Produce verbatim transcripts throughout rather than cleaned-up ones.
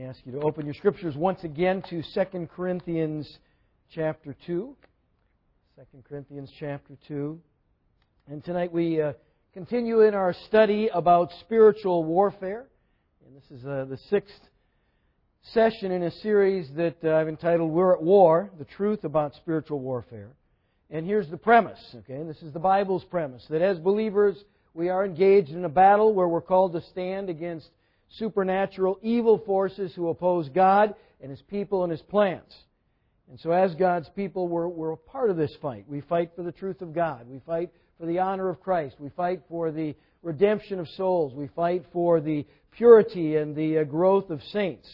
ask you to open your scriptures once again to Second Corinthians chapter two. Second Corinthians chapter two. And tonight we uh, continue in our study about spiritual warfare. And this is uh, the sixth session in a series that uh, I've entitled We're at War, the Truth About Spiritual Warfare. And here's the premise, okay? This is the Bible's premise, that as believers we are engaged in a battle where we're called to stand against supernatural evil forces who oppose God and His people and His plans. And so as God's people, we're, we're a part of this fight. We fight for the truth of God. We fight for the honor of Christ. We fight for the redemption of souls. We fight for the purity and the growth of saints.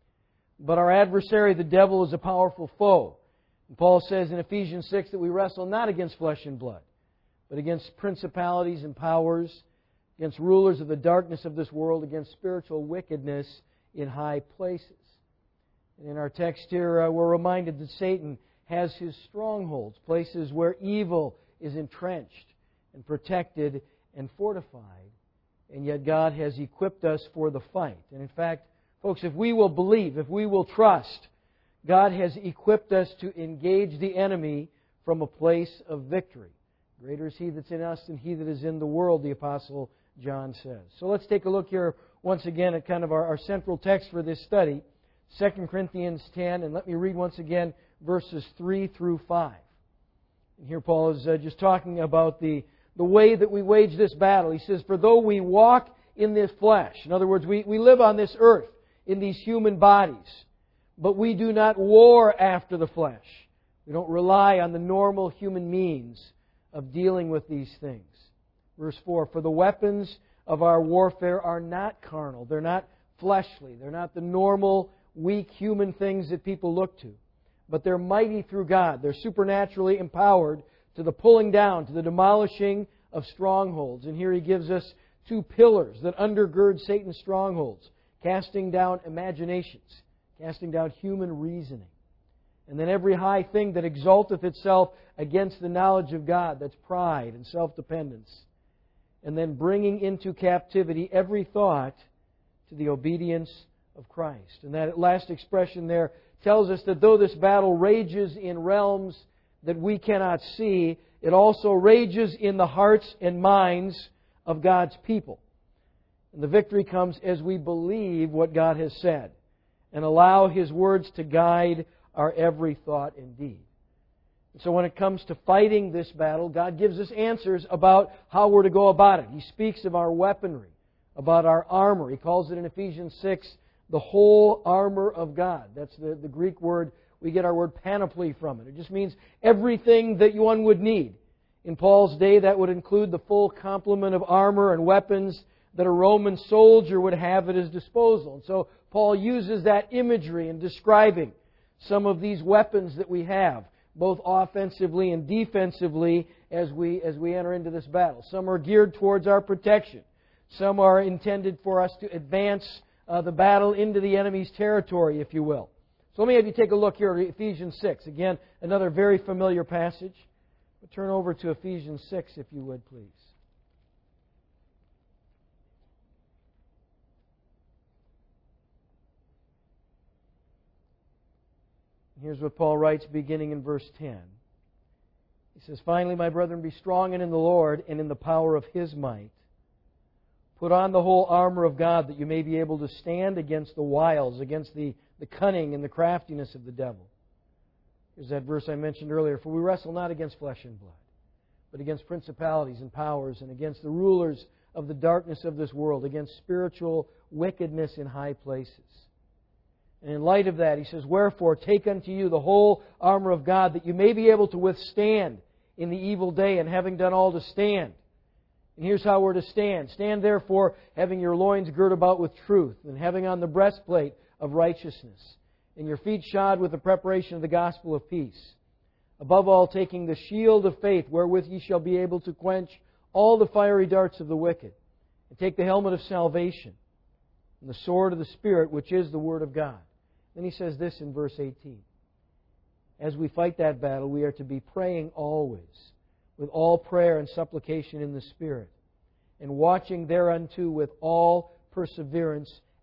But our adversary, the devil, is a powerful foe. And Paul says in Ephesians six that we wrestle not against flesh and blood, but against principalities and powers, against rulers of the darkness of this world, against spiritual wickedness in high places. And in our text here, uh, we're reminded that Satan has his strongholds, places where evil is entrenched and protected and fortified. And yet God has equipped us for the fight. And in fact, folks, if we will believe, if we will trust, God has equipped us to engage the enemy from a place of victory. Greater is He that's in us than he that is in the world, the Apostle John says. So let's take a look here once again at kind of our, our central text for this study, Second Corinthians ten, and let me read once again verses three through five. And here Paul is uh, just talking about the, the way that we wage this battle. He says, "For though we walk in this flesh," in other words, we, we live on this earth in these human bodies, "but we do not war after the flesh." We don't rely on the normal human means of dealing with these things. Verse four, "For the weapons of our warfare are not carnal." They're not fleshly. They're not the normal, weak human things that people look to. But they're mighty through God. They're supernaturally empowered to the pulling down, to the demolishing of strongholds. And here he gives us two pillars that undergird Satan's strongholds. Casting down imaginations. Casting down human reasoning. And then every high thing that exalteth itself against the knowledge of God. That's pride and self-dependence. And then bringing into captivity every thought to the obedience of Christ. And that last expression there tells us that though this battle rages in realms that we cannot see, it also rages in the hearts and minds of God's people. And the victory comes as we believe what God has said and allow His words to guide our every thought and deed. So when it comes to fighting this battle, God gives us answers about how we're to go about it. He speaks of our weaponry, about our armor. He calls it in Ephesians six the whole armor of God. That's the, the Greek word. We get our word panoply from it. It just means everything that one would need. In Paul's day, that would include the full complement of armor and weapons that a Roman soldier would have at his disposal. And so Paul uses that imagery in describing some of these weapons that we have, both offensively and defensively, as we as we enter into this battle. Some are geared towards our protection. Some are intended for us to advance uh, the battle into the enemy's territory, if you will. So let me have you take a look here at Ephesians six. Again, another very familiar passage. But turn over to Ephesians six, if you would, please. Here's what Paul writes beginning in verse ten. He says, "Finally, my brethren, be strong in the Lord and in the power of His might. Put on the whole armor of God that you may be able to stand against the wiles, against the, the cunning and the craftiness of the devil." Here's that verse I mentioned earlier. "For we wrestle not against flesh and blood, but against principalities and powers and against the rulers of the darkness of this world, against spiritual wickedness in high places." And in light of that, he says, "Wherefore, take unto you the whole armor of God, that you may be able to withstand in the evil day, and having done all to stand." And here's how we're to stand. "Stand therefore, having your loins girt about with truth, and having on the breastplate of righteousness, and your feet shod with the preparation of the gospel of peace. Above all, taking the shield of faith, wherewith ye shall be able to quench all the fiery darts of the wicked. And take the helmet of salvation, and the sword of the Spirit, which is the Word of God." Then he says this in verse eighteen. As we fight that battle, we are to be praying always, with all prayer and supplication in the Spirit, and watching thereunto with all perseverance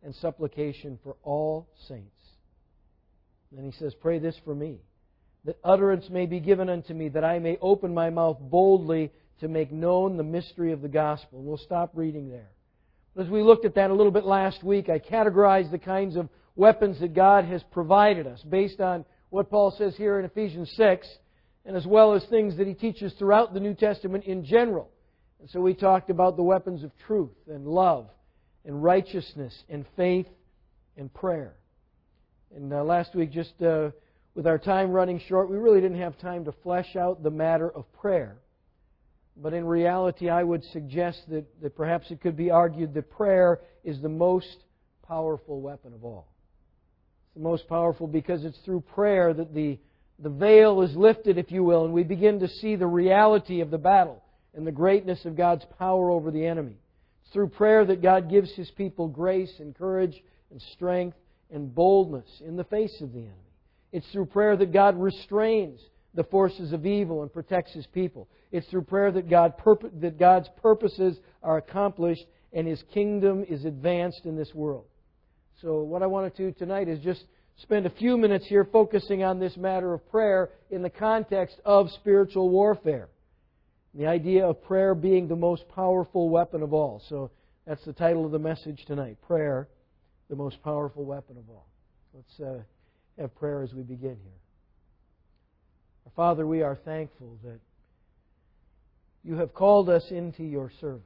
and supplication for all saints. Then he says, pray this for me, that utterance may be given unto me, that I may open my mouth boldly to make known the mystery of the gospel. We'll stop reading there. As we looked at that a little bit last week, I categorized the kinds of weapons that God has provided us based on what Paul says here in Ephesians six, and as well as things that he teaches throughout the New Testament in general. And so we talked about the weapons of truth and love and righteousness and faith and prayer. And uh, last week, just uh, with our time running short, we really didn't have time to flesh out the matter of prayer. But in reality, I would suggest that, that perhaps it could be argued that prayer is the most powerful weapon of all. It's the most powerful because it's through prayer that the, the veil is lifted, if you will, and we begin to see the reality of the battle and the greatness of God's power over the enemy. It's through prayer that God gives His people grace and courage and strength and boldness in the face of the enemy. It's through prayer that God restrains the forces of evil and protects His people. It's through prayer that God purpo- that God's purposes are accomplished and His kingdom is advanced in this world. So what I want to do tonight is just spend a few minutes here focusing on this matter of prayer in the context of spiritual warfare. The idea of prayer being the most powerful weapon of all. So that's the title of the message tonight. Prayer, the most powerful weapon of all. Let's uh, have prayer as we begin here. Our Father, we are thankful that You have called us into Your service.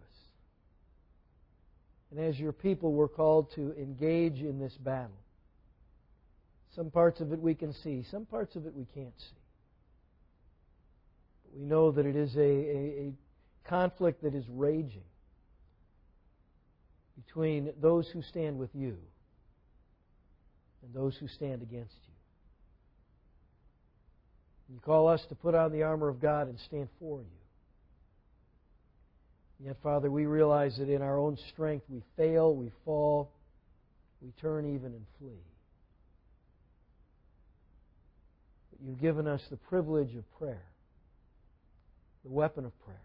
And as Your people, we're called to engage in this battle. Some parts of it we can see. Some parts of it we can't see. But we know that it is a, a, a conflict that is raging between those who stand with You and those who stand against You. You call us to put on the armor of God and stand for You. Yet, Father, we realize that in our own strength we fail, we fall, we turn even and flee. But You've given us the privilege of prayer, the weapon of prayer.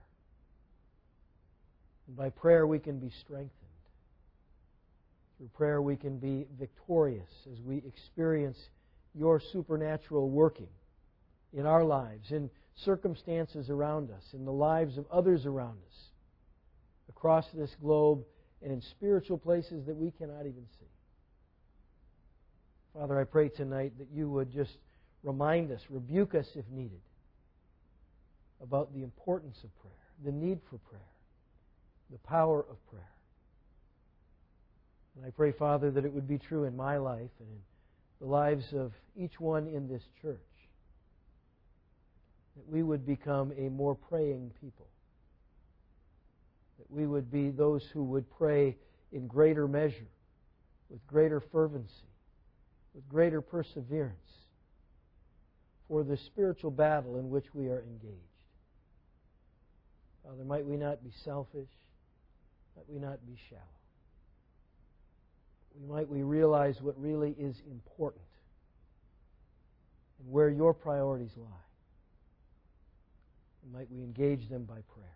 And by prayer we can be strengthened. Through prayer we can be victorious as we experience Your supernatural working in our lives, in circumstances around us, in the lives of others around us, across this globe, and in spiritual places that we cannot even see. Father, I pray tonight that You would just remind us, rebuke us if needed, about the importance of prayer, the need for prayer, the power of prayer. And I pray, Father, that it would be true in my life and in the lives of each one in this church, that we would become a more praying people. That we would be those who would pray in greater measure, with greater fervency, with greater perseverance for the spiritual battle in which we are engaged. Father, might we not be selfish, might we not be shallow. We might we realize what really is important and where Your priorities lie. And might we engage them by prayer.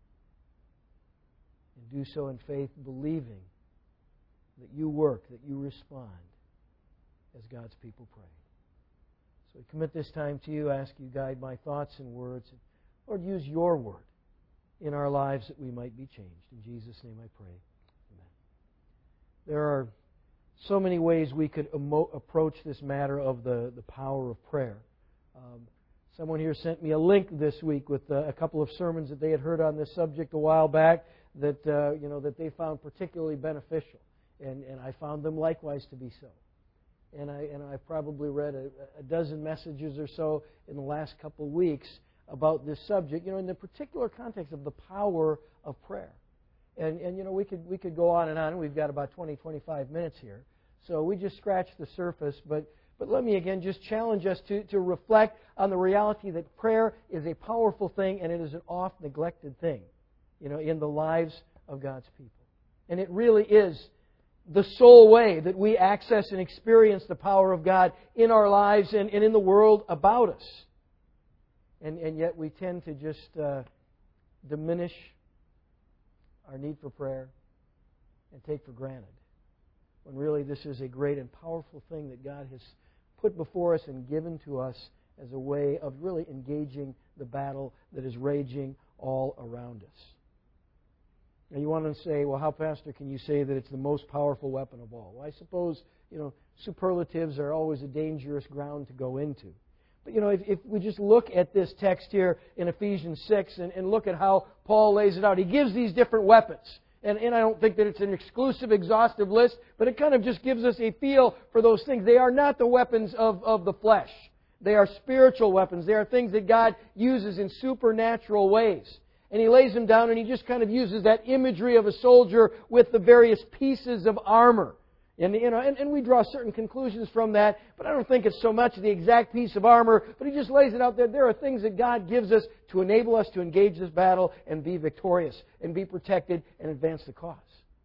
And do so in faith, believing that You work, that You respond as God's people pray. So we commit this time to You, ask You guide my thoughts and words. Lord, use Your word in our lives that we might be changed. In Jesus' name I pray. Amen. There are so many ways we could emo- approach this matter of the, the power of prayer. Um, someone here sent me a link this week with uh, a couple of sermons that they had heard on this subject a while back that uh, you know that they found particularly beneficial, and, and I found them likewise to be so. And I and I probably read a, a dozen messages or so in the last couple of weeks about this subject, you know, in the particular context of the power of prayer. And and you know we could we could go on and on. We've got about twenty, twenty-five minutes here, so we just scratched the surface. But but let me again just challenge us to to reflect on the reality that prayer is a powerful thing, and it is an oft neglected thing, you know, in the lives of God's people. And it really is the sole way that we access and experience the power of God in our lives and, and in the world about us. And and yet we tend to just uh, diminish our need for prayer and take for granted when really this is a great and powerful thing that God has put before us and given to us as a way of really engaging the battle that is raging all around us. And you want to say, well, how, Pastor, can you say that it's the most powerful weapon of all? Well, I suppose, you know, superlatives are always a dangerous ground to go into. But, you know, if, if we just look at this text here in Ephesians six and, and look at how Paul lays it out, he gives these different weapons. And, and I don't think that it's an exclusive, exhaustive list, but it kind of just gives us a feel for those things. They are not the weapons of, of the flesh. They are spiritual weapons. They are things that God uses in supernatural ways. And He lays them down and He just kind of uses that imagery of a soldier with the various pieces of armor. And, you know, and, and we draw certain conclusions from that, but I don't think it's so much the exact piece of armor, but He just lays it out there. There are things that God gives us to enable us to engage this battle and be victorious and be protected and advance the cause.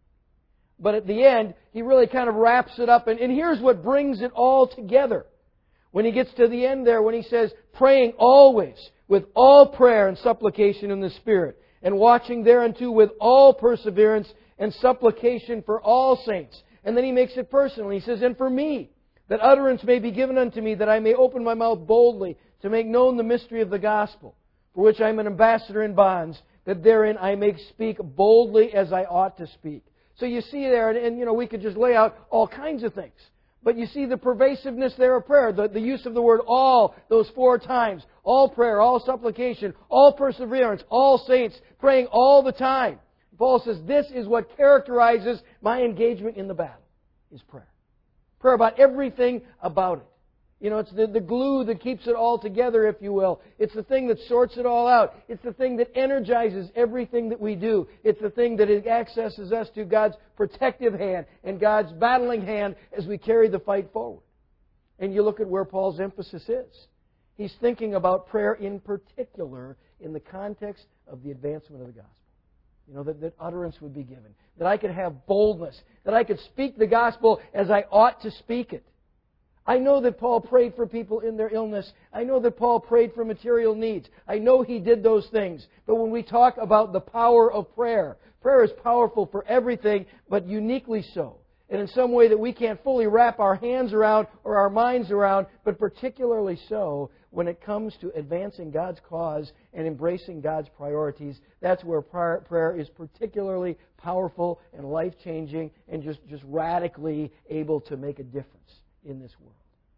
But at the end, He really kind of wraps it up, and, and here's what brings it all together. When He gets to the end there, when He says, praying always with all prayer and supplication in the Spirit, and watching thereunto with all perseverance and supplication for all saints. And then He makes it personal. He says, and for me, that utterance may be given unto me, that I may open my mouth boldly to make known the mystery of the gospel, for which I am an ambassador in bonds, that therein I may speak boldly as I ought to speak. So you see there, and, and you know, we could just lay out all kinds of things. But you see the pervasiveness there of prayer, the, the use of the word all, those four times. All prayer, all supplication, all perseverance, all saints, praying all the time. Paul says, this is what characterizes my engagement in the battle, is prayer. Prayer about everything about it. You know, it's the, the glue that keeps it all together, if you will. It's the thing that sorts it all out. It's the thing that energizes everything that we do. It's the thing that accesses us to God's protective hand and God's battling hand as we carry the fight forward. And you look at where Paul's emphasis is. He's thinking about prayer in particular in the context of the advancement of the gospel. You know, that, that utterance would be given. That I could have boldness. That I could speak the gospel as I ought to speak it. I know that Paul prayed for people in their illness. I know that Paul prayed for material needs. I know he did those things. But when we talk about the power of prayer, prayer is powerful for everything, but uniquely so. And in some way that we can't fully wrap our hands around or our minds around, but particularly so when it comes to advancing God's cause and embracing God's priorities. That's where prayer, prayer is particularly powerful and life-changing and just, just radically able to make a difference in this world.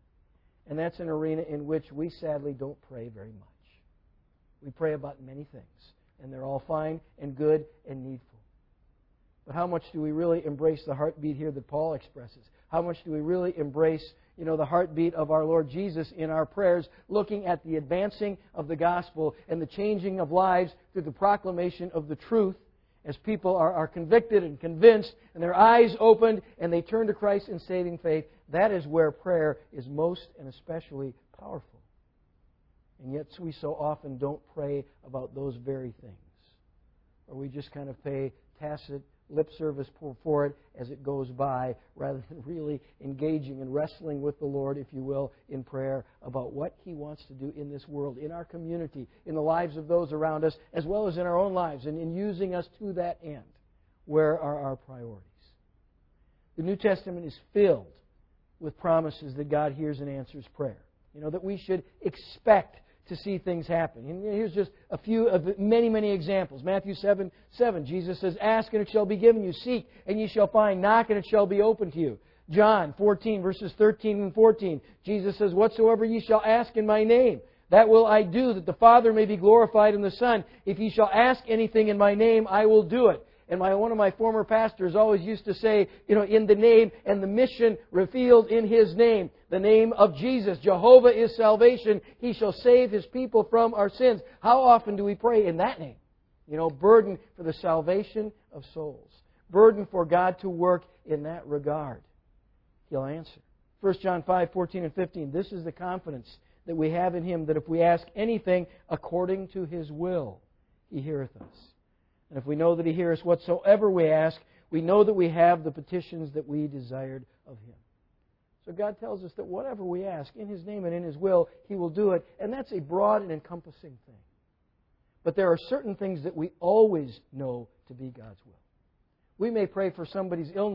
And that's an arena in which we sadly don't pray very much. We pray about many things, and they're all fine and good and needful. But how much do we really embrace the heartbeat here that Paul expresses? How much do we really embrace, you know, the heartbeat of our Lord Jesus in our prayers, looking at the advancing of the gospel and the changing of lives through the proclamation of the truth as people are, are convicted and convinced and their eyes opened and they turn to Christ in saving faith? That is where prayer is most and especially powerful. And yet we so often don't pray about those very things. Or we just kind of pay tacit lip service for it as it goes by, rather than really engaging and wrestling with the Lord, if you will, in prayer about what He wants to do in this world, in our community, in the lives of those around us, as well as in our own lives, and in using us to that end. Where are our priorities? The New Testament is filled with promises that God hears and answers prayer. You know, that we should expect to see things happen. And here's just a few of the many, many examples. Matthew seven, seven, Jesus says, ask and it shall be given you. Seek and ye shall find. Knock and it shall be opened to you. John fourteen, verses thirteen and fourteen. Jesus says, whatsoever ye shall ask in my name, that will I do, that the Father may be glorified in the Son. If ye shall ask anything in my name, I will do it. And my, one of my former pastors always used to say, you know, in the name and the mission revealed in His name. The name of Jesus. Jehovah is salvation. He shall save His people from our sins. How often do we pray in that name? You know, burden for the salvation of souls. Burden for God to work in that regard. He'll answer. First John five, fourteen and fifteen. This is the confidence that we have in Him, that if we ask anything according to His will, He heareth us. And if we know that He heareth us whatsoever we ask, we know that we have the petitions that we desired of Him. So God tells us that whatever we ask in His name and in His will, He will do it. And that's a broad and encompassing thing. But there are certain things that we always know to be God's will. We may pray for somebody's illness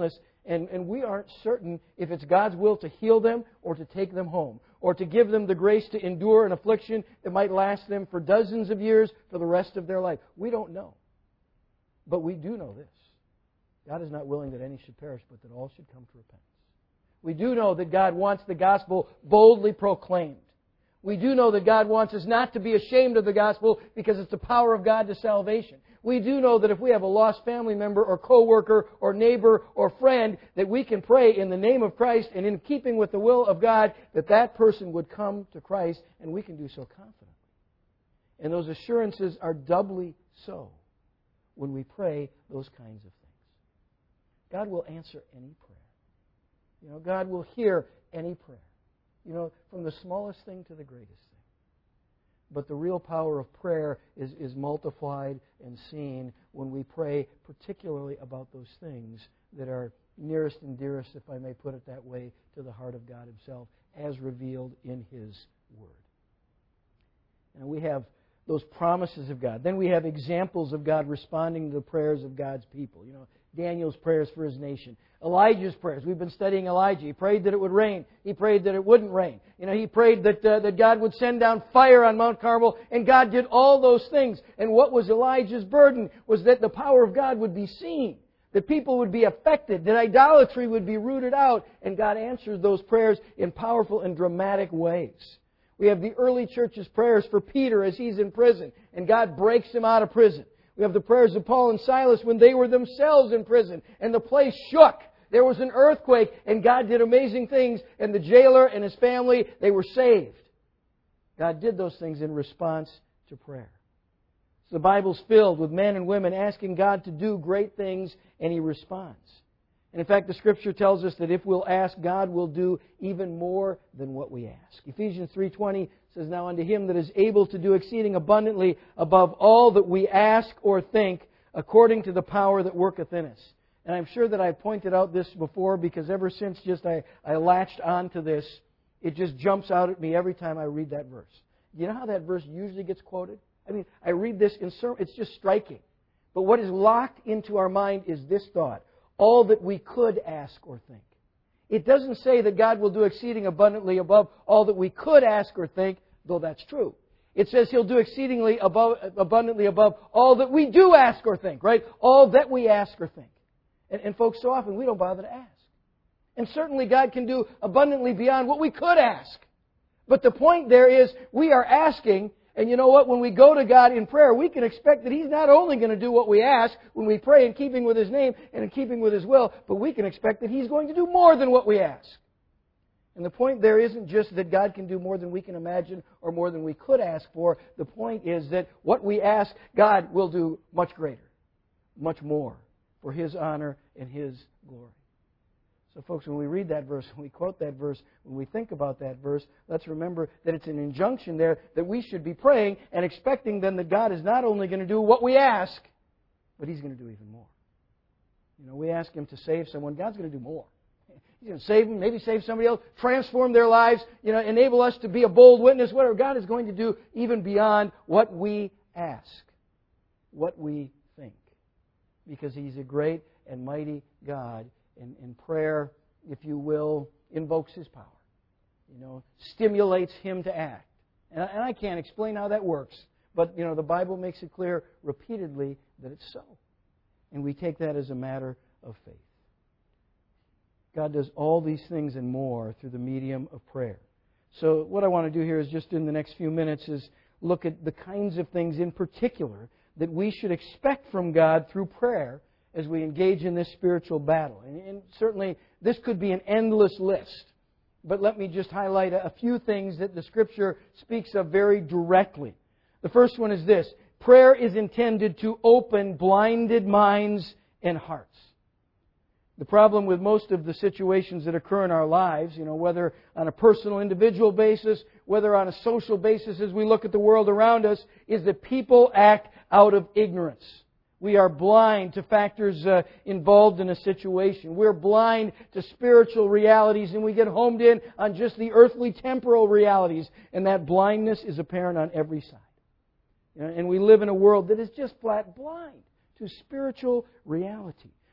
And, and we aren't certain if it's God's will to heal them or to take them home, or to give them the grace to endure an affliction that might last them for dozens of years, for the rest of their life. We don't know. But we do know this. God is not willing that any should perish, but that all should come to repentance. We do know that God wants the gospel boldly proclaimed. We do know that God wants us not to be ashamed of the gospel because it's the power of God to salvation. We do know that if we have a lost family member or coworker or neighbor or friend, that we can pray in the name of Christ and in keeping with the will of God that that person would come to Christ, and we can do so confidently. And those assurances are doubly so when we pray those kinds of things. God will answer any prayer. You know, God will hear any prayer. You know, from the smallest thing to the greatest thing. But the real power of prayer is, is multiplied and seen when we pray particularly about those things that are nearest and dearest, if I may put it that way, to the heart of God Himself, as revealed in His Word. And we have those promises of God. Then we have examples of God responding to the prayers of God's people. You know, Daniel's prayers for his nation. Elijah's prayers. We've been studying Elijah. He prayed that it would rain. He prayed that it wouldn't rain. You know, he prayed that uh, that God would send down fire on Mount Carmel, and God did all those things. And what was Elijah's burden was that the power of God would be seen, that people would be affected, that idolatry would be rooted out, and God answered those prayers in powerful and dramatic ways. We have the early church's prayers for Peter as he's in prison, and God breaks him out of prison. We have the prayers of Paul and Silas when they were themselves in prison, and the place shook. There was an earthquake, and God did amazing things, and the jailer and his family, they were saved. God did those things in response to prayer. So the Bible's filled with men and women asking God to do great things, and He responds. And in fact, the Scripture tells us that if we'll ask, God will do even more than what we ask. Ephesians three twenty says, "Now unto Him that is able to do exceeding abundantly above all that we ask or think, according to the power that worketh in us." And I'm sure that I've pointed out this before, because ever since just I, I latched onto this, it just jumps out at me every time I read that verse. You know how that verse usually gets quoted? I mean, I read this in sermon, it's just striking. But what is locked into our mind is this thought: all that we could ask or think. It doesn't say that God will do exceeding abundantly above all that we could ask or think, though that's true. It says He'll do exceedingly above, abundantly above all that we do ask or think, right? All that we ask or think. And, and folks, so often we don't bother to ask. And certainly God can do abundantly beyond what we could ask. But the point there is we are asking. And you know what? When we go to God in prayer, we can expect that He's not only going to do what we ask when we pray in keeping with His name and in keeping with His will, but we can expect that He's going to do more than what we ask. And the point there isn't just that God can do more than we can imagine or more than we could ask for. The point is that what we ask, God will do much greater, much more, for His honor and His glory. So folks, when we read that verse, when we quote that verse, when we think about that verse, let's remember that it's an injunction there that we should be praying and expecting then that God is not only going to do what we ask, but He's going to do even more. You know, we ask Him to save someone, God's going to do more. He's going to save them, maybe save somebody else, transform their lives, you know, enable us to be a bold witness, whatever. God is going to do even beyond what we ask, what we think. Because He's a great and mighty God. And, and prayer, if you will, invokes His power. You know, stimulates Him to act. And I, and I can't explain how that works. But, you know, the Bible makes it clear repeatedly that it's so. And we take that as a matter of faith. God does all these things and more through the medium of prayer. So what I want to do here is just in the next few minutes is look at the kinds of things in particular that we should expect from God through prayer as we engage in this spiritual battle. And, and certainly this could be an endless list. But let me just highlight a, a few things that the Scripture speaks of very directly. The first one is this: prayer is intended to open blinded minds and hearts. The problem with most of the situations that occur in our lives, you know, whether on a personal, individual basis, whether on a social basis as we look at the world around us, is that people act out of ignorance. We are blind to factors uh, involved in a situation. We're blind to spiritual realities, and we get homed in on just the earthly, temporal realities. And that blindness is apparent on every side. You know, and we live in a world that is just flat blind to spiritual reality.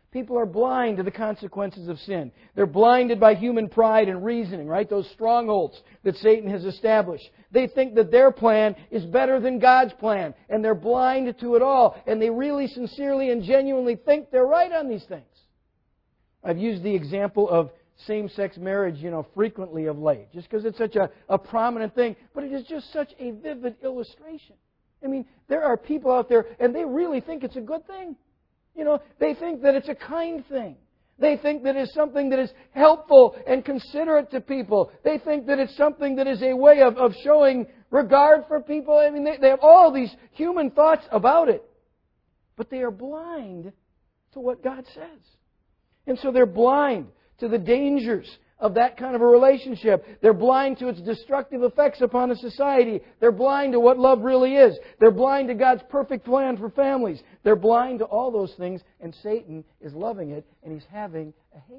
People are blind to the consequences of sin. They're blinded by human pride and reasoning, right? Those strongholds that Satan has established. They think that their plan is better than God's plan, and they're blind to it all. And they really sincerely and genuinely think they're right on these things. I've used the example of same-sex marriage, you know, frequently of late, just because it's such a, a prominent thing. But it is just such a vivid illustration. I mean, there are people out there, and they really think it's a good thing. You know, they think that it's a kind thing. They think that it's something that is helpful and considerate to people. They think that it's something that is a way of, of showing regard for people. I mean, they, they have all these human thoughts about it. But they are blind to what God says. And so they're blind to the dangers of that kind of a relationship. They're blind to its destructive effects upon a society. They're blind to what love really is. They're blind to God's perfect plan for families. They're blind to all those things, and Satan is loving it, and he's having a heyday.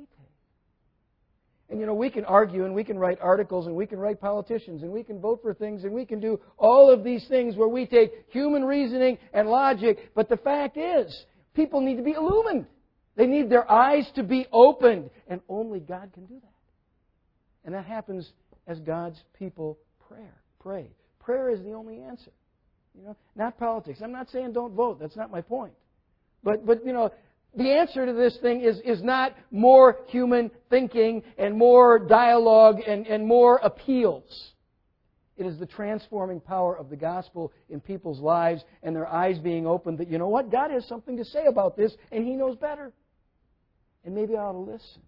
And you know, we can argue, and we can write articles, and we can write politicians, and we can vote for things, and we can do all of these things where we take human reasoning and logic, but the fact is, people need to be illumined. They need their eyes to be opened, and only God can do that. And that happens as God's people prayer. Pray. Prayer is the only answer. You know, not politics. I'm not saying don't vote. That's not my point. But, but you know, the answer to this thing is, is not more human thinking and more dialogue and, and more appeals. It is the transforming power of the gospel in people's lives and their eyes being opened that, you know what, God has something to say about this and He knows better. And maybe I ought to listen.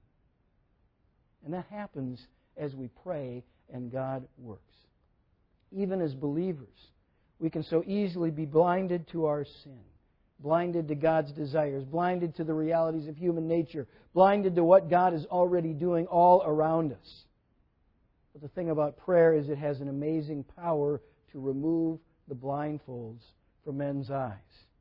And that happens as we pray and God works. Even as believers, we can so easily be blinded to our sin, blinded to God's desires, blinded to the realities of human nature, blinded to what God is already doing all around us. But the thing about prayer is it has an amazing power to remove the blindfolds from men's eyes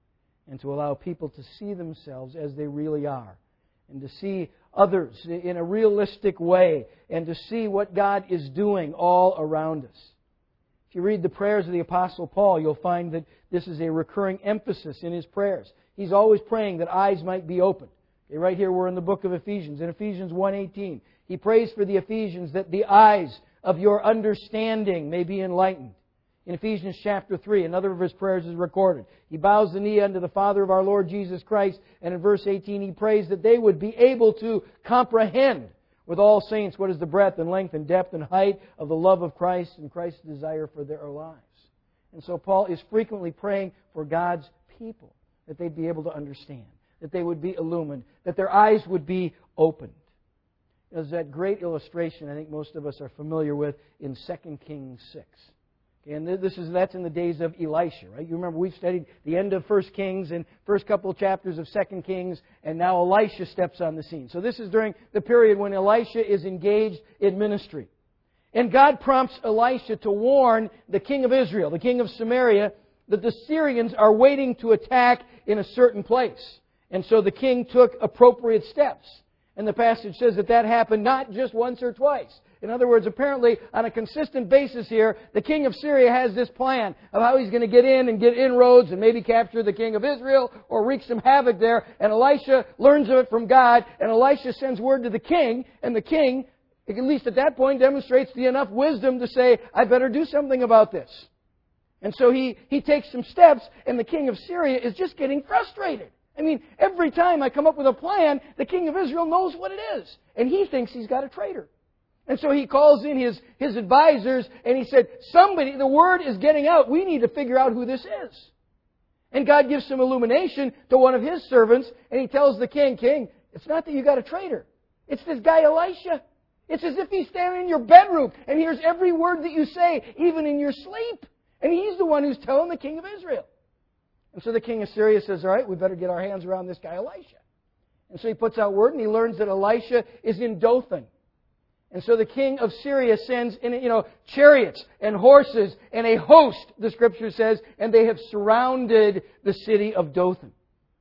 and to allow people to see themselves as they really are, and to see others in a realistic way, and to see what God is doing all around us. If you read the prayers of the Apostle Paul, you'll find that this is a recurring emphasis in his prayers. He's always praying that eyes might be opened. Okay, right here we're in the book of Ephesians. In Ephesians one eighteen, he prays for the Ephesians that the eyes of your understanding may be enlightened. In Ephesians chapter three, another of his prayers is recorded. He bows the knee unto the Father of our Lord Jesus Christ, and in verse eighteen he prays that they would be able to comprehend with all saints what is the breadth and length and depth and height of the love of Christ and Christ's desire for their lives. And so Paul is frequently praying for God's people, that they'd be able to understand, that they would be illumined, that their eyes would be opened. There's that great illustration I think most of us are familiar with in Second Kings six. And this is that's in the days of Elisha, right? You remember we've studied the end of First Kings and first couple of chapters of Second Kings, and now Elisha steps on the scene. So this is during the period when Elisha is engaged in ministry. And God prompts Elisha to warn the king of Israel, the king of Samaria, that the Syrians are waiting to attack in a certain place. And so the king took appropriate steps. And the passage says that that happened not just once or twice. In other words, apparently, on a consistent basis here, the king of Syria has this plan of how he's going to get in and get inroads and maybe capture the king of Israel or wreak some havoc there. And Elisha learns of it from God, and Elisha sends word to the king, and the king, at least at that point, demonstrates the enough wisdom to say, I better do something about this. And so he, he takes some steps, and the king of Syria is just getting frustrated. I mean, every time I come up with a plan, the king of Israel knows what it is. And he thinks he's got a traitor. And so he calls in his, his advisors and he said, somebody, the word is getting out. We need to figure out who this is. And God gives some illumination to one of His servants and He tells the king, King, it's not that you got a traitor. It's this guy Elisha. It's as if he's standing in your bedroom and hears every word that you say, even in your sleep. And he's the one who's telling the king of Israel. And so the king of Syria says, all right, we better get our hands around this guy Elisha. And so he puts out word and he learns that Elisha is in Dothan. And so the king of Syria sends in, you know, chariots and horses and a host, the Scripture says, and they have surrounded the city of Dothan.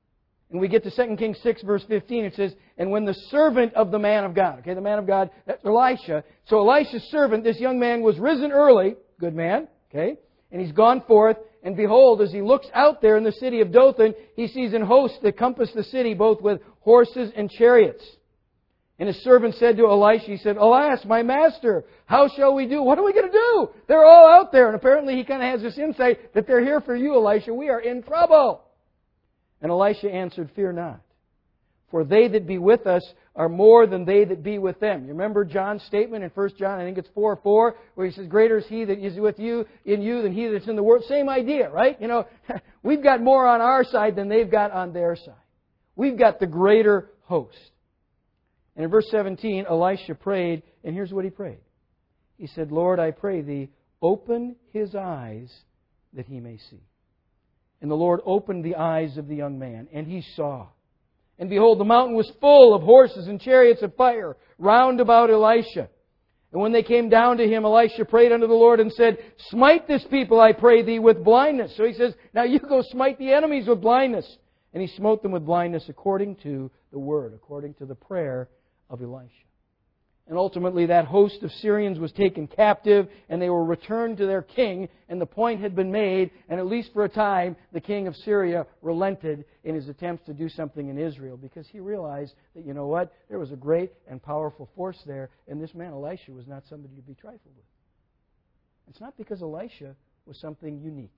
And we get to Second Kings six, verse fifteen. It says, and when the servant of the man of God, okay, the man of God, that's Elisha. So Elisha's servant, this young man, was risen early, good man, okay, and he's gone forth. And behold, as he looks out there in the city of Dothan, he sees an host that compass the city, both with horses and chariots. And his servant said to Elisha, he said, Alas, my master, how shall we do? What are we going to do? They're all out there. And apparently he kind of has this insight that they're here for you, Elisha. We are in trouble. And Elisha answered, Fear not. For they that be with us are more than they that be with them. You remember John's statement in First John, I think it's four four, where he says, Greater is he that is with you in you than he that's in the world. Same idea, right? You know, we've got more on our side than they've got on their side. We've got the greater host. And in verse seventeen, Elisha prayed, and here's what he prayed. He said, Lord, I pray Thee, open his eyes that he may see. And the Lord opened the eyes of the young man, and he saw. And behold, the mountain was full of horses and chariots of fire round about Elisha. And when they came down to him, Elisha prayed unto the Lord and said, Smite this people, I pray Thee, with blindness. So he says, now you go smite the enemies with blindness. And he smote them with blindness according to the word, according to the prayer of Elisha. And ultimately that host of Syrians was taken captive and they were returned to their king, and the point had been made, and at least for a time the king of Syria relented in his attempts to do something in Israel because he realized that, you know what, there was a great and powerful force there, and this man Elisha was not somebody to be trifled with. It's not because Elisha was something unique.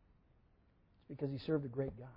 It's because he served a great God.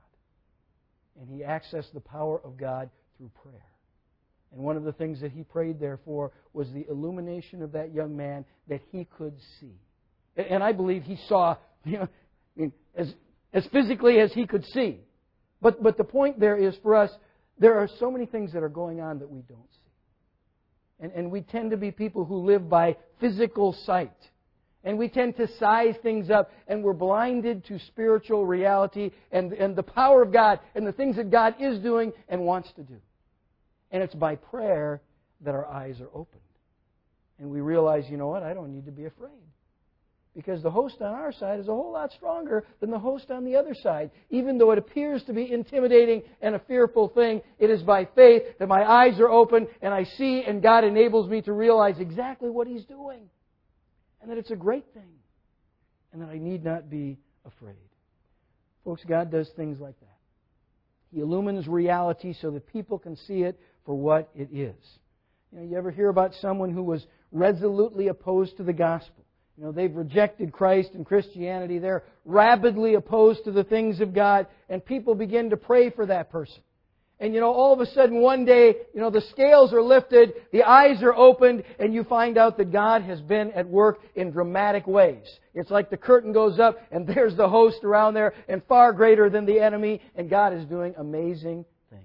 And he accessed the power of God through prayer. And one of the things that he prayed there for was the illumination of that young man that he could see. And I believe he saw, you know, I mean, as, as physically as he could see. But, but the point there is for us, there are so many things that are going on that we don't see. And, and we tend to be people who live by physical sight. And we tend to size things up, and we're blinded to spiritual reality and, and the power of God and the things that God is doing and wants to do. And it's by prayer that our eyes are opened. And we realize, you know what, I don't need to be afraid. Because the host on our side is a whole lot stronger than the host on the other side. Even though it appears to be intimidating and a fearful thing, it is by faith that my eyes are open and I see, and God enables me to realize exactly what He's doing. And that it's a great thing. And that I need not be afraid. Folks, God does things like that. He illumines reality so that people can see it for what it is. You know, you ever hear about someone who was resolutely opposed to the gospel? You know, they've rejected Christ and Christianity. They're rabidly opposed to the things of God. And people begin to pray for that person. And, you know, all of a sudden one day, you know, the scales are lifted, the eyes are opened, and you find out that God has been at work in dramatic ways. It's like the curtain goes up, and there's the host around there, and far greater than the enemy, and God is doing amazing things.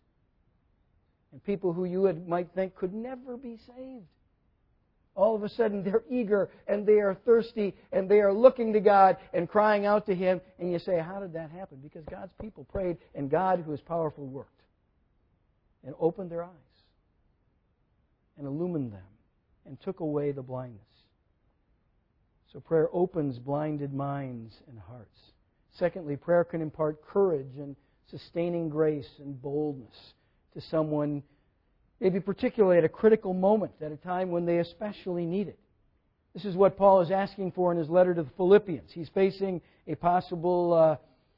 And people who you would, might think could never be saved, all of a sudden they're eager, and they are thirsty, and they are looking to God and crying out to Him, and you say, how did that happen? Because God's people prayed, and God, who is powerful, worked. And opened their eyes. And illumined them. And took away the blindness. So prayer opens blinded minds and hearts. Secondly, prayer can impart courage and sustaining grace and boldness to someone, maybe particularly at a critical moment, at a time when they especially need it. This is what Paul is asking for in his letter to the Philippians. He's facing a possible uh,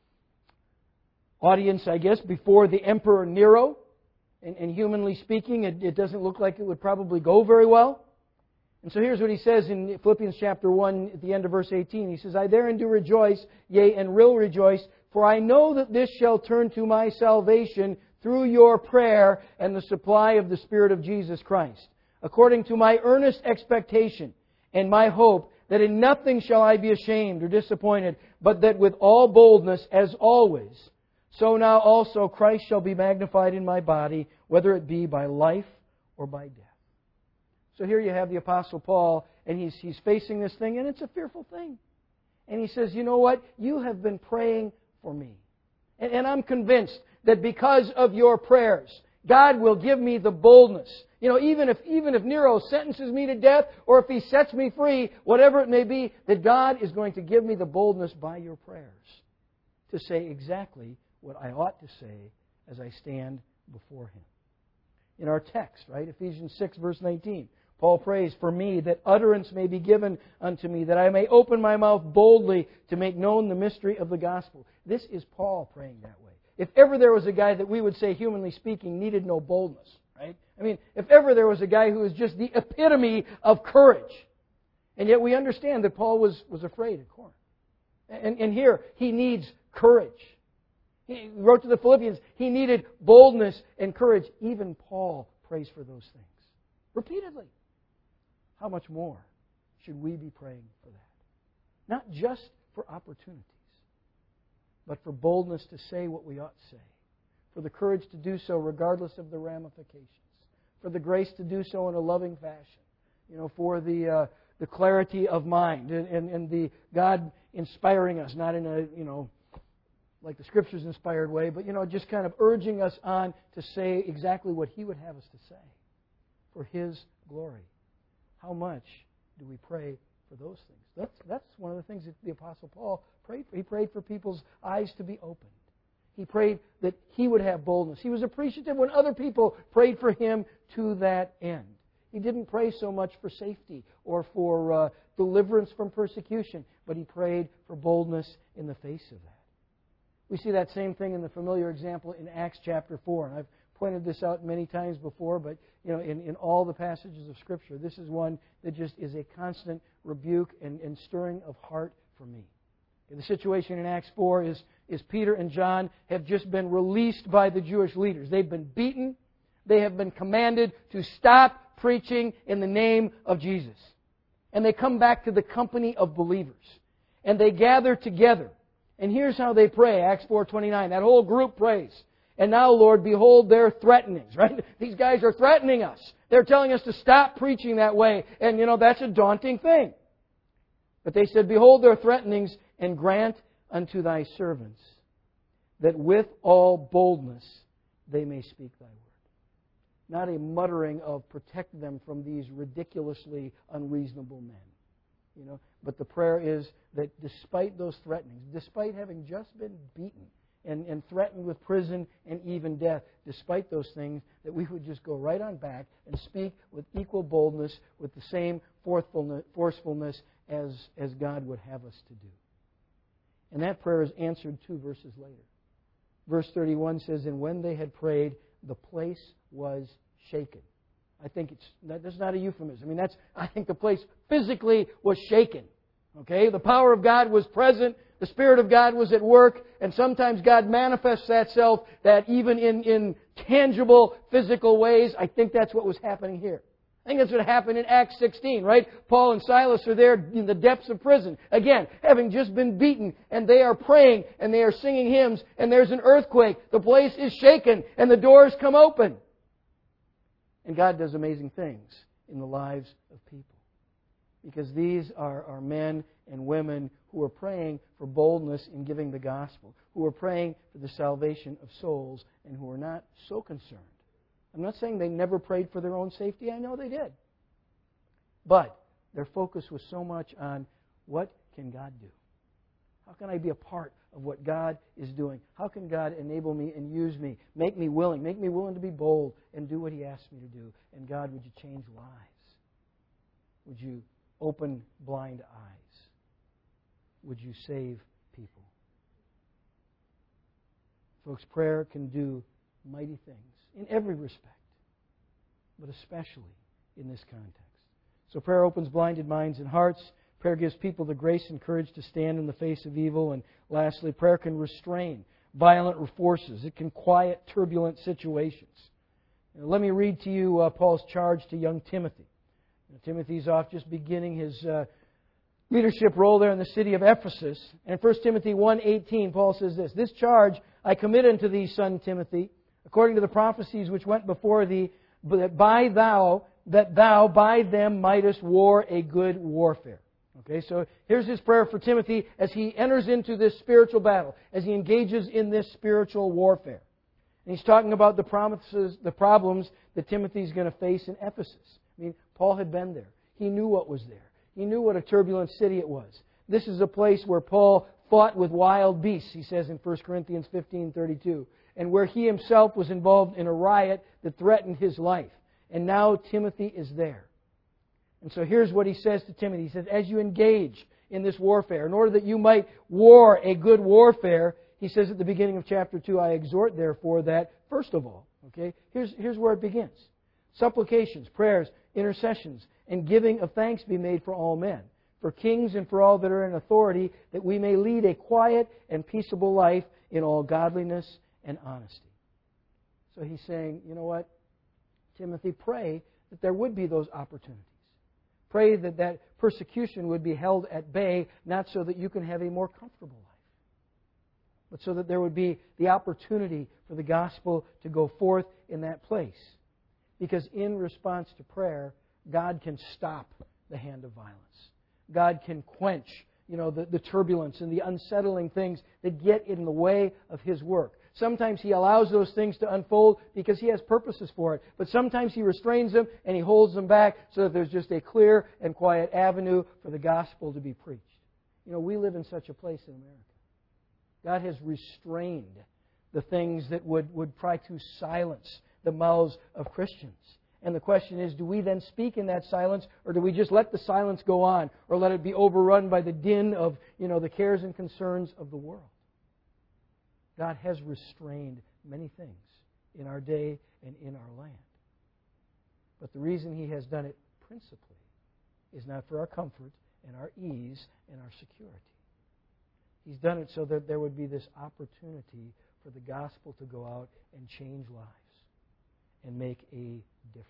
audience, I guess, before the Emperor Nero. And, and humanly speaking, it, it doesn't look like it would probably go very well. And so here's what he says in Philippians chapter one, at the end of verse eighteen. He says, I therein do rejoice, yea, and will rejoice, for I know that this shall turn to my salvation through your prayer and the supply of the Spirit of Jesus Christ, according to my earnest expectation and my hope, that in nothing shall I be ashamed or disappointed, but that with all boldness, as always, so now also Christ shall be magnified in my body, whether it be by life or by death. So here you have the Apostle Paul, and he's, he's facing this thing, and it's a fearful thing. And he says, you know what? You have been praying for me. And, and I'm convinced that because of your prayers, God will give me the boldness. You know, even if, even if Nero sentences me to death, or if he sets me free, whatever it may be, that God is going to give me the boldness by your prayers to say exactly what I ought to say as I stand before Him. In our text, right, Ephesians six, verse nineteen, Paul prays, for me, that utterance may be given unto me, that I may open my mouth boldly to make known the mystery of the gospel. This is Paul praying that way. if ever there was a guy that we would say, humanly speaking, needed no boldness, right? I mean, if ever there was a guy who was just the epitome of courage. And yet we understand that Paul was, was afraid at Corinth. And, and here, he needs courage. He wrote to the Philippians, he needed boldness and courage. Even Paul prays for those things repeatedly. How much more should we be praying for that? Not just for opportunities, but for boldness to say what we ought to say, for the courage to do so regardless of the ramifications, for the grace to do so in a loving fashion, you know, for the uh, the clarity of mind and, and, and the God inspiring us, not in a, you know, like the Scriptures inspired way, but, you know, just kind of urging us on to say exactly what He would have us to say for His glory. How much do we pray for those things? That's, that's one of the things that the Apostle Paul prayed for. He prayed for people's eyes to be opened. He prayed that he would have boldness. He was appreciative when other people prayed for him to that end. He didn't pray so much for safety or for uh, deliverance from persecution, but he prayed for boldness in the face of that. We see that same thing in the familiar example in Acts chapter four. And I've pointed this out many times before, but you know, in, in all the passages of Scripture, this is one that just is a constant rebuke and, and stirring of heart for me. The situation in Acts four is, is Peter and John have just been released by the Jewish leaders. They've been beaten. They have been commanded to stop preaching in the name of Jesus. And they come back to the company of believers. And they gather together. And here's how they pray, Acts four twenty-nine. That whole group prays. And now, Lord, behold their threatenings, right? These guys are threatening us. They're telling us to stop preaching that way. And, you know, that's a daunting thing. But they said, behold their threatenings, and grant unto thy servants that with all boldness they may speak thy word. Not a muttering of protect them from these ridiculously unreasonable men. You know, but the prayer is that despite those threatenings, despite having just been beaten and, and threatened with prison and even death, despite those things, that we would just go right on back and speak with equal boldness, with the same forcefulness as, as God would have us to do. And that prayer is answered two verses later. Verse thirty-one says, and when they had prayed, the place was shaken. I think it's that's not a euphemism. I mean, that's I think the place physically was shaken. Okay? The power of God was present. The Spirit of God was at work. And sometimes God manifests that self that even in, in tangible, physical ways. I think that's what was happening here. I think that's what happened in Acts sixteen, right? Paul and Silas are there in the depths of prison. Again, having just been beaten, and they are praying, and they are singing hymns, and there's an earthquake. The place is shaken, and the doors come open. And God does amazing things in the lives of people. Because these are, are men and women who are praying for boldness in giving the gospel, who are praying for the salvation of souls, and who are not so concerned. I'm not saying they never prayed for their own safety. I know they did. But their focus was so much on what can God do? How can I be a part of what God is doing? How can God enable me and use me? Make me willing. Make me willing to be bold and do what He asks me to do. And God, would you change lives? Would you open blind eyes? Would you save people? Folks, prayer can do mighty things in every respect, but especially in this context. So prayer opens blinded minds and hearts. Prayer gives people the grace and courage to stand in the face of evil. And lastly, prayer can restrain violent forces. It can quiet turbulent situations. Now, let me read to you uh, Paul's charge to young Timothy. Now, Timothy's off just beginning his uh, leadership role there in the city of Ephesus. And in First Timothy one eighteen, Paul says this, this charge I commit unto thee, son Timothy, according to the prophecies which went before thee, that by thou, that thou by them mightest war a good warfare. Okay, so here's his prayer for Timothy as he enters into this spiritual battle, as he engages in this spiritual warfare. And he's talking about the promises, the problems that Timothy's going to face in Ephesus. I mean, Paul had been there. He knew what was there. He knew what a turbulent city it was. This is a place where Paul fought with wild beasts, he says in First Corinthians fifteen thirty-two, and where he himself was involved in a riot that threatened his life. And now Timothy is there. And so here's what he says to Timothy. He says, as you engage in this warfare, in order that you might war a good warfare, He says at the beginning of chapter two, I exhort therefore that, first of all, okay, here's, here's where it begins. Supplications, prayers, intercessions, and giving of thanks be made for all men, for kings and for all that are in authority, that we may lead a quiet and peaceable life in all godliness and honesty. So he's saying, you know what, Timothy, pray that there would be those opportunities. Pray that that persecution would be held at bay, not so that you can have a more comfortable life, but so that there would be the opportunity for the gospel to go forth in that place. Because in response to prayer, God can stop the hand of violence. God can quench, you know, the, the turbulence and the unsettling things that get in the way of His work. Sometimes He allows those things to unfold because He has purposes for it. But sometimes He restrains them and He holds them back so that there's just a clear and quiet avenue for the gospel to be preached. You know, we live in such a place in America. God has restrained the things that would, would try to silence the mouths of Christians. And the question is, do we then speak in that silence, or do we just let the silence go on, or let it be overrun by the din of, you know, the cares and concerns of the world? God has restrained many things in our day and in our land. But the reason He has done it principally is not for our comfort and our ease and our security. He's done it so that there would be this opportunity for the gospel to go out and change lives and make a difference.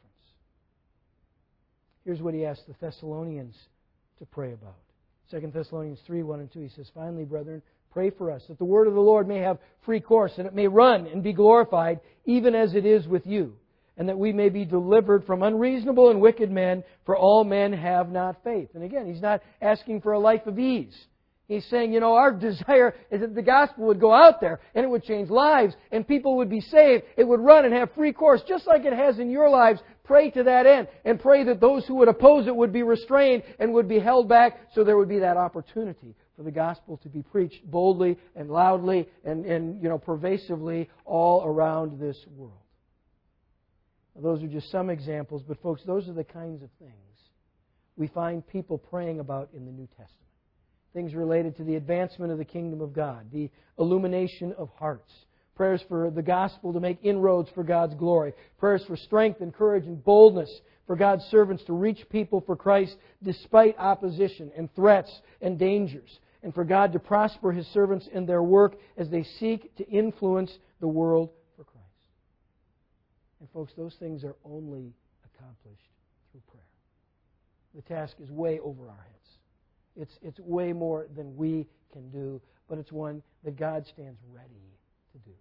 Here's what he asked the Thessalonians to pray about. Second Thessalonians three, one and two, he says, Finally, brethren, pray for us, that the word of the Lord may have free course, and it may run and be glorified, even as it is with you, and that we may be delivered from unreasonable and wicked men, for all men have not faith. And again, he's not asking for a life of ease. He's saying, you know, our desire is that the gospel would go out there and it would change lives and people would be saved. It would run and have free course just like it has in your lives. Pray to that end and pray that those who would oppose it would be restrained and would be held back so there would be that opportunity for the gospel to be preached boldly and loudly and, and you know, pervasively all around this world. Now, those are just some examples, but folks, those are the kinds of things we find people praying about in the New Testament. Things related to the advancement of the kingdom of God, the illumination of hearts, prayers for the gospel to make inroads for God's glory, prayers for strength and courage and boldness for God's servants to reach people for Christ despite opposition and threats and dangers, and for God to prosper His servants in their work as they seek to influence the world for Christ. And folks, those things are only accomplished through prayer. The task is way over our heads. It's, it's way more than we can do, but it's one that God stands ready to do.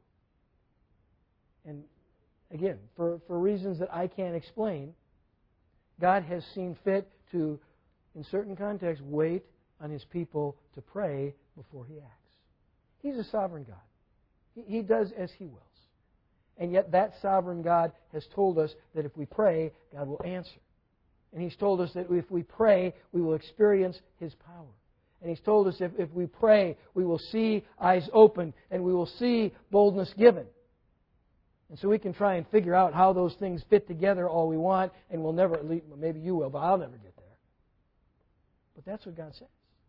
And again, for, for reasons that I can't explain, God has seen fit to, in certain contexts, wait on His people to pray before He acts. He's a sovereign God. He, he does as He wills. And yet that sovereign God has told us that if we pray, God will answer. And He's told us that if we pray, we will experience His power. And He's told us if, if we pray, we will see eyes open and we will see boldness given. And so we can try and figure out how those things fit together all we want, and we'll never, maybe you will, but I'll never get there. But that's what God says.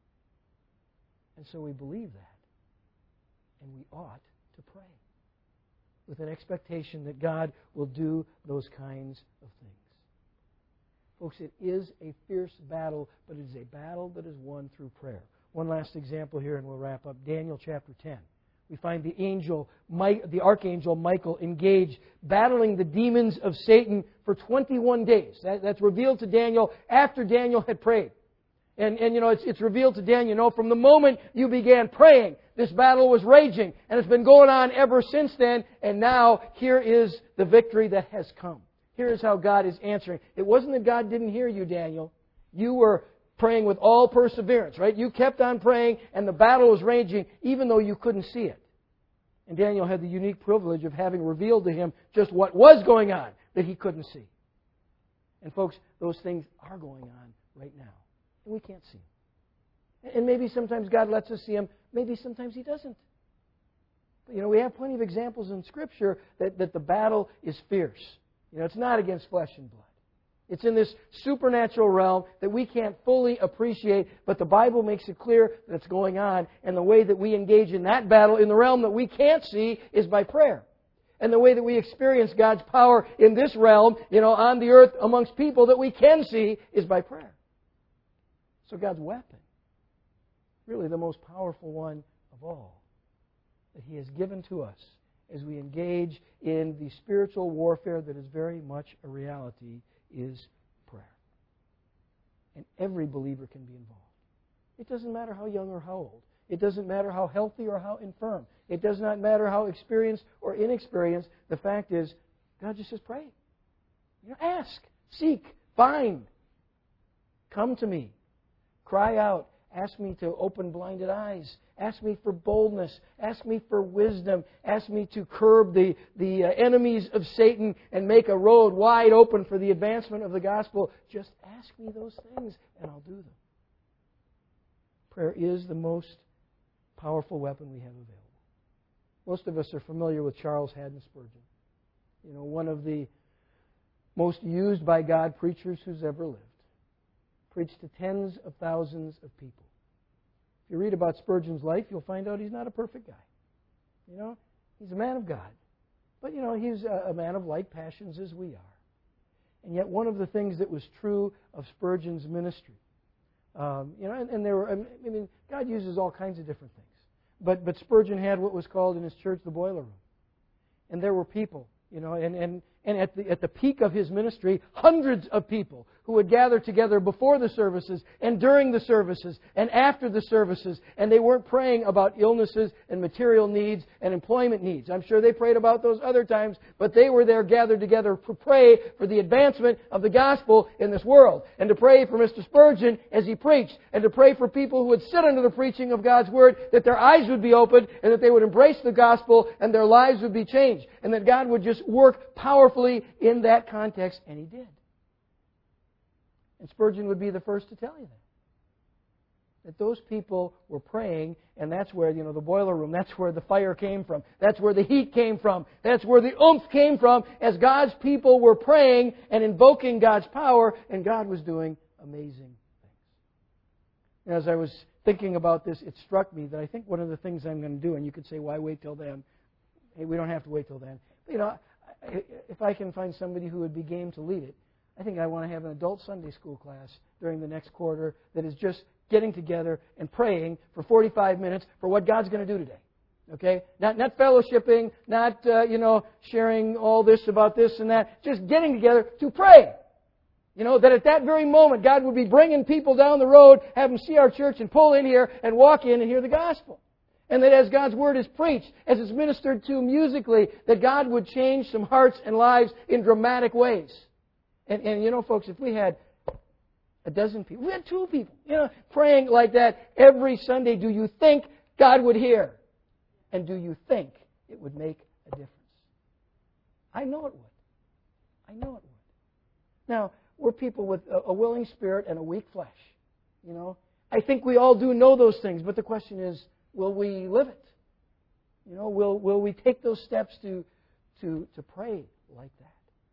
And so we believe that. And we ought to pray with an expectation that God will do those kinds of things. Folks, it is a fierce battle, but it is a battle that is won through prayer. One last example here, and we'll wrap up. Daniel chapter ten. We find the angel, the archangel Michael, engaged, battling the demons of Satan for twenty-one days. That, that's revealed to Daniel after Daniel had prayed. And, and you know, it's, it's revealed to Daniel, you know, from the moment you began praying, this battle was raging, and it's been going on ever since then, and now here is the victory that has come. Here's how God is answering. It wasn't that God didn't hear you, Daniel. You were praying with all perseverance, right? You kept on praying, and the battle was raging, even though you couldn't see it. And Daniel had the unique privilege of having revealed to him just what was going on that he couldn't see. And folks, those things are going on right now. And we can't see them. And maybe sometimes God lets us see them. Maybe sometimes He doesn't. But, you know, we have plenty of examples in Scripture that, that the battle is fierce. You know, it's not against flesh and blood. It's in this supernatural realm that we can't fully appreciate, but the Bible makes it clear that it's going on. And the way that we engage in that battle in the realm that we can't see is by prayer. And the way that we experience God's power in this realm, you know, on the earth amongst people that we can see is by prayer. So God's weapon, really the most powerful one of all, that He has given to us as we engage in the spiritual warfare that is very much a reality, is prayer. And every believer can be involved. It doesn't matter how young or how old. It doesn't matter how healthy or how infirm. It does not matter how experienced or inexperienced. The fact is, God just says, pray. You know, ask, seek, find. Come to me. Cry out. Ask me to open blinded eyes. Ask me for boldness. Ask me for wisdom. Ask me to curb the, the uh, enemies of Satan and make a road wide open for the advancement of the gospel. Just ask me those things and I'll do them. Prayer is the most powerful weapon we have available. Most of us are familiar with Charles Haddon Spurgeon. You know, one of the most used by God preachers who's ever lived. Preached to tens of thousands of people. If you read about Spurgeon's life, you'll find out he's not a perfect guy. You know, he's a man of God. But, you know, he's a, a man of like passions as we are. And yet one of the things that was true of Spurgeon's ministry, um, you know, and, and there were, I mean, God uses all kinds of different things. But, but Spurgeon had what was called in his church the boiler room. And there were people, you know, and, and, and at the, at the peak of his ministry, hundreds of people who would gather together before the services and during the services and after the services. And they weren't praying about illnesses and material needs and employment needs. I'm sure they prayed about those other times, but they were there gathered together to pray for the advancement of the gospel in this world. And to pray for Mister Spurgeon as he preached. And to pray for people who would sit under the preaching of God's Word, that their eyes would be opened and that they would embrace the gospel and their lives would be changed. And that God would just work powerfully in that context. And He did. And Spurgeon would be the first to tell you that. That those people were praying, and that's where, you know, the boiler room, that's where the fire came from. That's where the heat came from. That's where the oomph came from, as God's people were praying and invoking God's power, and God was doing amazing things. And as I was thinking about this, it struck me that I think one of the things I'm going to do, and you could say, why wait till then? Hey, we don't have to wait till then. But, you know, if I can find somebody who would be game to lead it, I think I want to have an adult Sunday school class during the next quarter that is just getting together and praying for forty-five minutes for what God's going to do today. Okay? Not not fellowshipping, not, uh, you know, sharing all this about this and that. Just getting together to pray. You know, that at that very moment, God would be bringing people down the road, have them see our church and pull in here and walk in and hear the gospel. And that as God's Word is preached, as it's ministered to musically, that God would change some hearts and lives in dramatic ways. And, and you know, folks, if we had a dozen people, we had two people, you know, praying like that every Sunday, do you think God would hear? And do you think it would make a difference? I know it would. I know it would. Now, we're people with a, a willing spirit and a weak flesh, you know. I think we all do know those things, but the question is, will we live it? You know, will will we take those steps to to to pray like that?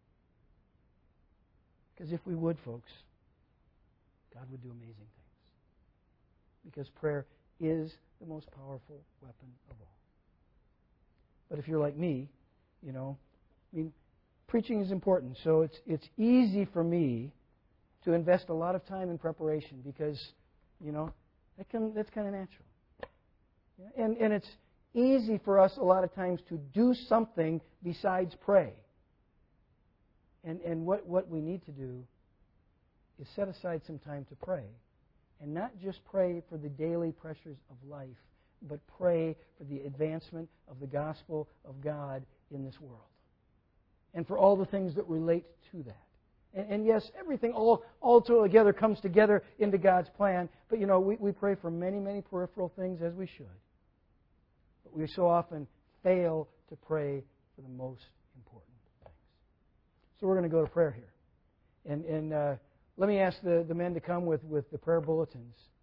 Because if we would, folks, God would do amazing things. Because prayer is the most powerful weapon of all. But if you're like me, you know, I mean, preaching is important. So it's it's easy for me to invest a lot of time in preparation because, you know, that can, that's kind of natural. And, and it's easy for us a lot of times to do something besides pray. And, and what, what we need to do is set aside some time to pray. And not just pray for the daily pressures of life, but pray for the advancement of the gospel of God in this world. And for all the things that relate to that. And, and yes, everything all, all together comes together into God's plan. But, you know, we, we pray for many, many peripheral things as we should. But we so often fail to pray for the most important things. So we're going to go to prayer here. And, and uh, let me ask the, the men to come with, with the prayer bulletins.